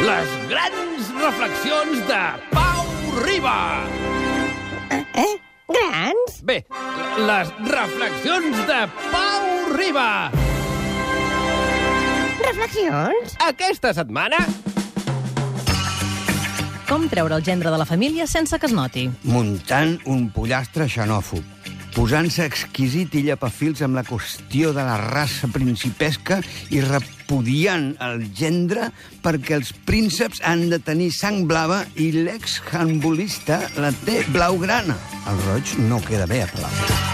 Les grans reflexions de Pau Riba. Grans? Bé, les reflexions de Pau Riba. Reflexions? Aquesta setmana... Com treure el gendre de la família sense que es noti? Muntant un pollastre xenòfob, posant-se exquisit i llepafils amb la qüestió de la raça principesca i repudiant el gendre perquè els prínceps han de tenir sang blava i l'exhandbolista la té blaugrana. El roig no queda bé a Palau.